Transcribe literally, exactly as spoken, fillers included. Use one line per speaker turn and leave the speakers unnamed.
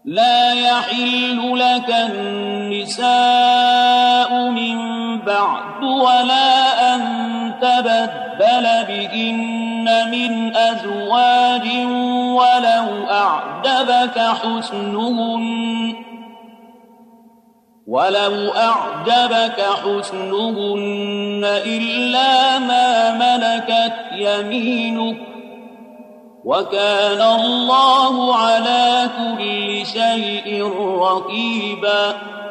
لا يحل لك النساء من بعد ولا أن تبدل بهن من أزواج ولو أعجبك حسنهن ولو أعجبك حسنهن إلا ما ملكت يمينك وكان الله على كل شيء رقيبا